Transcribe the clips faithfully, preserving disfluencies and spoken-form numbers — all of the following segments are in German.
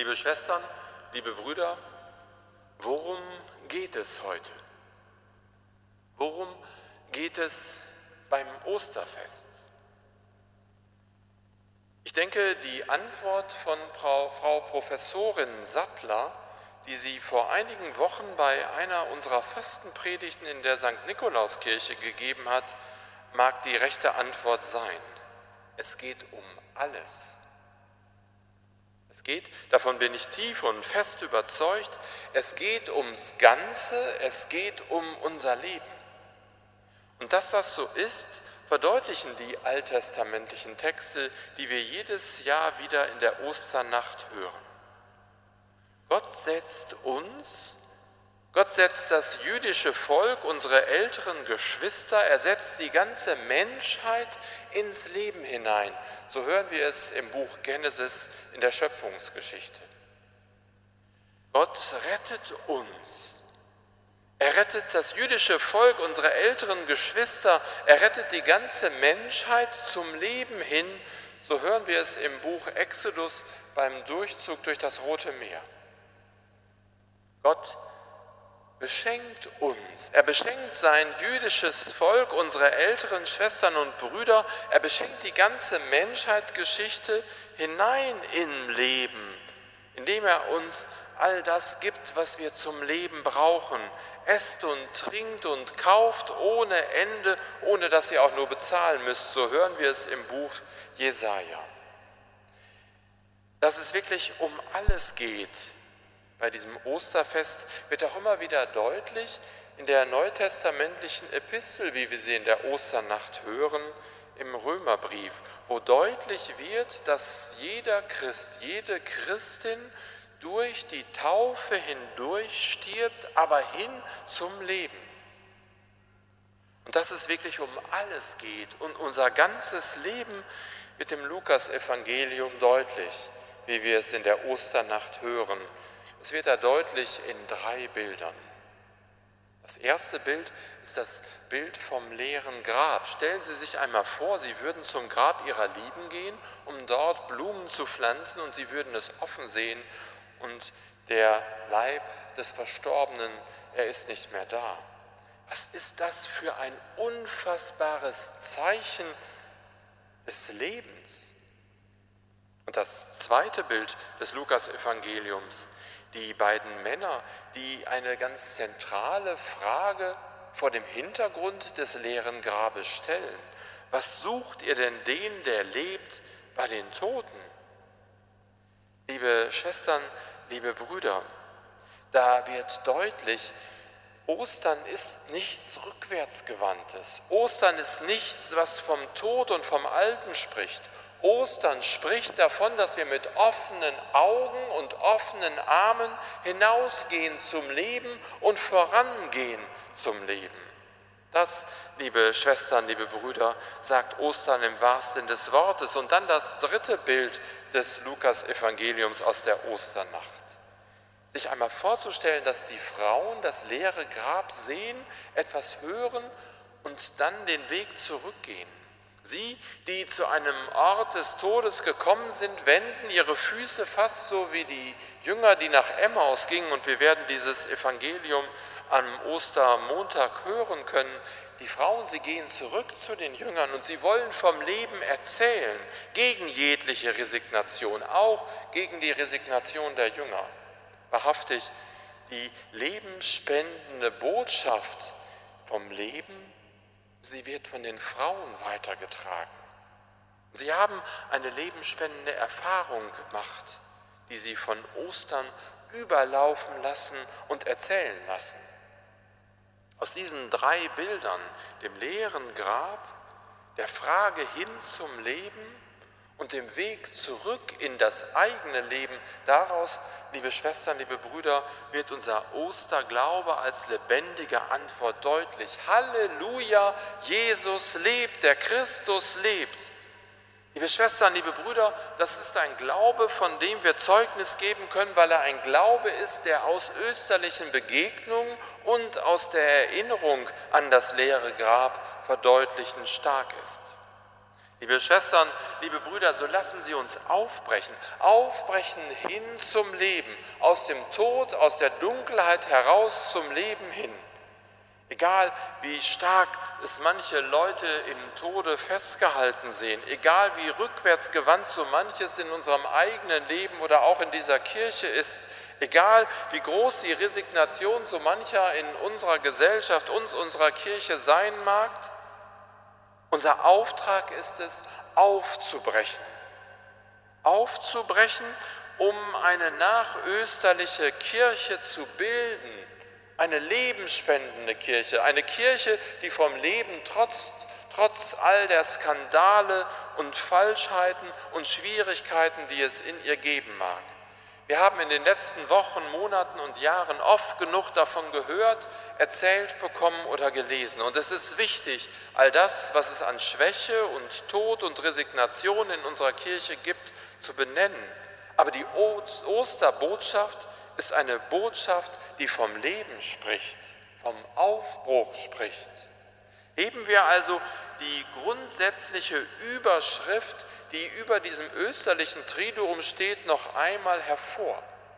Liebe Schwestern, liebe Brüder, worum geht es heute? Worum geht es beim Osterfest? Ich denke, die Antwort von Frau Professorin Sattler, die sie vor einigen Wochen bei einer unserer Fastenpredigten in der Sankt Nikolauskirche gegeben hat, mag die rechte Antwort sein. Es geht um alles. Es geht, davon bin ich tief und fest überzeugt, es geht ums Ganze, es geht um unser Leben. Und dass das so ist, verdeutlichen die alttestamentlichen Texte, die wir jedes Jahr wieder in der Osternacht hören. Gott setzt uns, Gott setzt das jüdische Volk, unsere älteren Geschwister, er setzt die ganze Menschheit ins Leben hinein. So hören wir es im Buch Genesis in der Schöpfungsgeschichte. Gott rettet uns. Er rettet das jüdische Volk, unsere älteren Geschwister. Er rettet die ganze Menschheit zum Leben hin. So hören wir es im Buch Exodus beim Durchzug durch das Rote Meer. Gott beschenkt uns. Er beschenkt sein jüdisches Volk, unsere älteren Schwestern und Brüder. Er beschenkt die ganze Menschheitsgeschichte hinein im Leben, indem er uns all das gibt, was wir zum Leben brauchen. Esst und trinkt und kauft ohne Ende, ohne dass ihr auch nur bezahlen müsst. So hören wir es im Buch Jesaja. Dass es wirklich um alles geht bei diesem Osterfest, wird auch immer wieder deutlich in der neutestamentlichen Epistel, wie wir sie in der Osternacht hören, im Römerbrief, wo deutlich wird, dass jeder Christ, jede Christin durch die Taufe hindurch stirbt, aber hin zum Leben. Und dass es wirklich um alles geht und unser ganzes Leben wird im Lukas-Evangelium deutlich, wie wir es in der Osternacht hören. Es wird da deutlich in drei Bildern. Das erste Bild ist das Bild vom leeren Grab. Stellen Sie sich einmal vor, Sie würden zum Grab Ihrer Lieben gehen, um dort Blumen zu pflanzen und Sie würden es offen sehen und der Leib des Verstorbenen, er ist nicht mehr da. Was ist das für ein unfassbares Zeichen des Lebens? Und das zweite Bild des Lukas-Evangeliums, die beiden Männer, die eine ganz zentrale Frage vor dem Hintergrund des leeren Grabes stellen. Was sucht ihr denn den, der lebt, bei den Toten? Liebe Schwestern, liebe Brüder, da wird deutlich, Ostern ist nichts Rückwärtsgewandtes. Ostern ist nichts, was vom Tod und vom Alten spricht. Ostern spricht davon, dass wir mit offenen Augen und offenen Armen hinausgehen zum Leben und vorangehen zum Leben. Das, liebe Schwestern, liebe Brüder, sagt Ostern im wahrsten Sinne des Wortes. Und dann das dritte Bild des Lukas-Evangeliums aus der Osternacht. Sich einmal vorzustellen, dass die Frauen das leere Grab sehen, etwas hören und dann den Weg zurückgehen. Sie, die zu einem Ort des Todes gekommen sind, wenden ihre Füße fast so wie die Jünger, die nach Emmaus gingen. Und wir werden dieses Evangelium am Ostermontag hören können. Die Frauen, sie gehen zurück zu den Jüngern und sie wollen vom Leben erzählen, gegen jegliche Resignation, auch gegen die Resignation der Jünger. Wahrhaftig, die lebensspendende Botschaft vom Leben, sie wird von den Frauen weitergetragen. Sie haben eine lebensspendende Erfahrung gemacht, die sie von Ostern überlaufen lassen und erzählen lassen. Aus diesen drei Bildern, dem leeren Grab, der Frage hin zum Leben und dem Weg zurück in das eigene Leben, daraus, liebe Schwestern, liebe Brüder, wird unser Osterglaube als lebendige Antwort deutlich. Halleluja, Jesus lebt, der Christus lebt. Liebe Schwestern, liebe Brüder, das ist ein Glaube, von dem wir Zeugnis geben können, weil er ein Glaube ist, der aus österlichen Begegnungen und aus der Erinnerung an das leere Grab verdeutlichend stark ist. Liebe Schwestern, liebe Brüder, so lassen Sie uns aufbrechen, aufbrechen hin zum Leben, aus dem Tod, aus der Dunkelheit heraus zum Leben hin. Egal wie stark es manche Leute im Tode festgehalten sehen, egal wie rückwärtsgewandt so manches in unserem eigenen Leben oder auch in dieser Kirche ist, egal wie groß die Resignation so mancher in unserer Gesellschaft, uns, unserer Kirche sein mag, unser Auftrag ist es, aufzubrechen. Aufzubrechen, um eine nachösterliche Kirche zu bilden, eine lebensspendende Kirche, eine Kirche, die vom Leben trotz, trotz all der Skandale und Falschheiten und Schwierigkeiten, die es in ihr geben mag. Wir haben in den letzten Wochen, Monaten und Jahren oft genug davon gehört, erzählt bekommen oder gelesen. Und es ist wichtig, all das, was es an Schwäche und Tod und Resignation in unserer Kirche gibt, zu benennen. Aber die Osterbotschaft ist eine Botschaft, die vom Leben spricht, vom Aufbruch spricht. Heben wir also die grundsätzliche Überschrift, die über diesem österlichen Triduum steht, noch einmal hervor.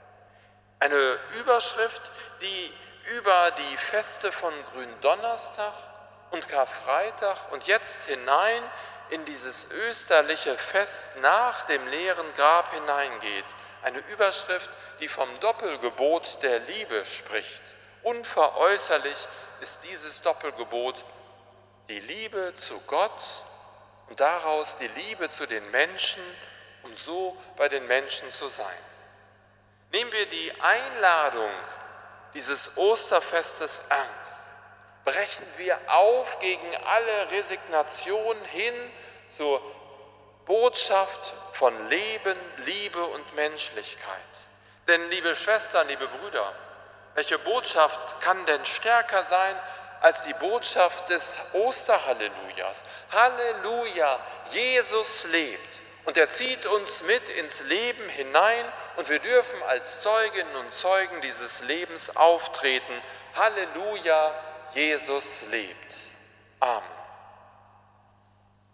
Eine Überschrift, die über die Feste von Gründonnerstag und Karfreitag und jetzt hinein in dieses österliche Fest nach dem leeren Grab hineingeht. Eine Überschrift, die vom Doppelgebot der Liebe spricht. Unveräußerlich ist dieses Doppelgebot die Liebe zu Gott und daraus die Liebe zu den Menschen, um so bei den Menschen zu sein. Nehmen wir die Einladung dieses Osterfestes ernst. Brechen wir auf gegen alle Resignation hin zur Botschaft von Leben, Liebe und Menschlichkeit. Denn, liebe Schwestern, liebe Brüder, welche Botschaft kann denn stärker sein als die Botschaft des Osterhallelujas? Halleluja, Jesus lebt und er zieht uns mit ins Leben hinein und wir dürfen als Zeuginnen und Zeugen dieses Lebens auftreten. Halleluja, Jesus lebt. Amen.